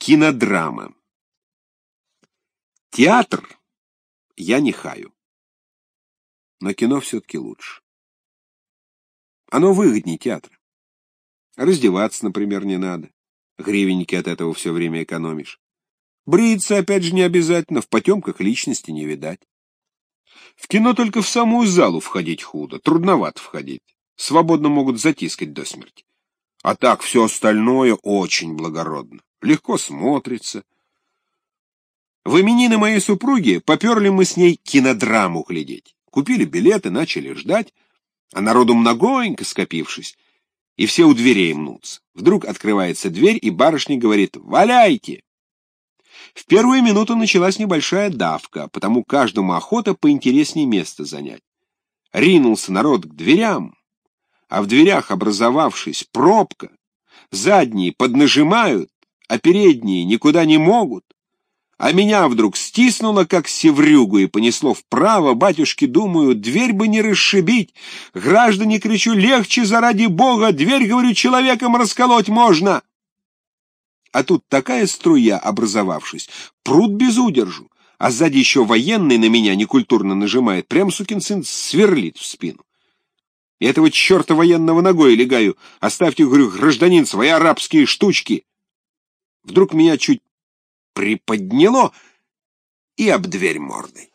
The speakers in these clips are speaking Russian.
Кинодрама. Театр я не хаю, но кино все-таки лучше. Оно выгоднее театра. Раздеваться, например, не надо. Гривенники от этого все время экономишь. Бриться, опять же, не обязательно, в потемках личности не видать. В кино только в самую залу входить худо, трудновато входить. Свободно могут затискать до смерти. А так все остальное очень благородно. Легко смотрится. В именины моей супруги поперли мы с ней кинодраму глядеть. Купили билеты, начали ждать, а народу многонько скопившись, и все у дверей мнутся. Вдруг открывается дверь, и барышня говорит: «Валяйте!» В первую минуту началась небольшая давка, потому каждому охота поинтереснее место занять. Ринулся народ к дверям, а в дверях, образовавшись, пробка. Задние поднажимают, а передние никуда не могут. А меня вдруг стиснуло, как севрюгу, и понесло вправо. Батюшки, думаю, дверь бы не расшибить. Граждане, кричу, легче, заради Бога, дверь, говорю, человеком расколоть можно. А тут такая струя, образовавшись, прут без удержу, а сзади еще военный на меня некультурно нажимает, прям сукин сын сверлит в спину. И этого черта военного ногой легаю: оставьте, говорю, гражданин, свои арабские штучки. Вдруг меня чуть приподняло и об дверь мордой.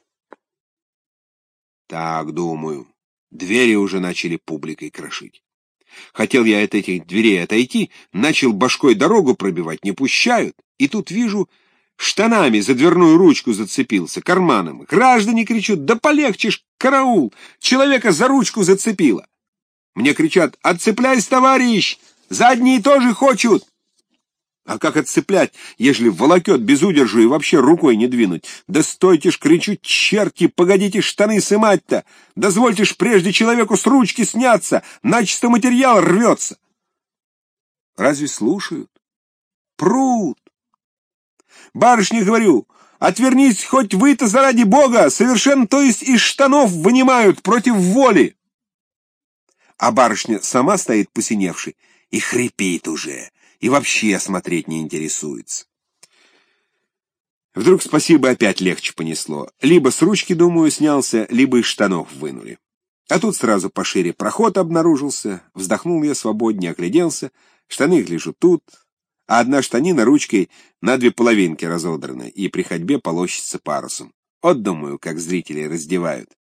Так, думаю, двери уже начали публикой крошить. Хотел я от этих дверей отойти, начал башкой дорогу пробивать, не пущают, и тут вижу, штанами за дверную ручку зацепился, карманом. Граждане кричат: да полегче ж, караул, человека за ручку зацепило. Мне кричат: отцепляйся, товарищ, задние тоже хочут. А как отцеплять, ежели волокет без удержу и вообще рукой не двинуть? Да стойте ж, кричу, черти, погодите штаны сымать-то! Дозвольте ж прежде человеку с ручки сняться, начисто материал рвется. Разве слушают? Прут. Барышне говорю: отвернись хоть вы-то, заради Бога, совершенно, то есть из штанов вынимают против воли. А барышня сама стоит посиневшей и хрипит уже. И вообще смотреть не интересуется. Вдруг, спасибо, опять легче понесло. Либо с ручки, думаю, снялся, либо из штанов вынули. А тут сразу пошире проход обнаружился. Вздохнул я свободнее, огляделся. Штаны, гляжу, тут. А одна штанина ручкой на две половинки разодрана, и при ходьбе полощется парусом. Вот, думаю, как зрители раздевают.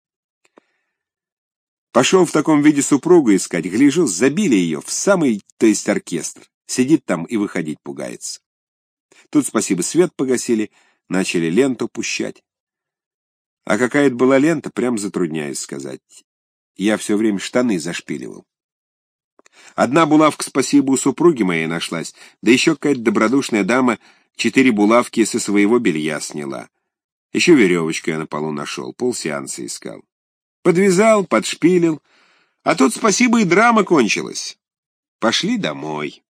Пошел в таком виде супругу искать. Гляжу, забили ее в самый, то есть оркестр. Сидит там и выходить пугается. Тут, спасибо, свет погасили, начали ленту пущать. А какая это была лента, прям затрудняюсь сказать. Я все время штаны зашпиливал. Одна булавка, спасибо, у супруги моей нашлась, да еще какая-то добродушная дама 4 булавки со своего белья сняла. Еще веревочку я на полу нашел, полсеанса искал. Подвязал, подшпилил, а тут, спасибо, и драма кончилась. Пошли домой.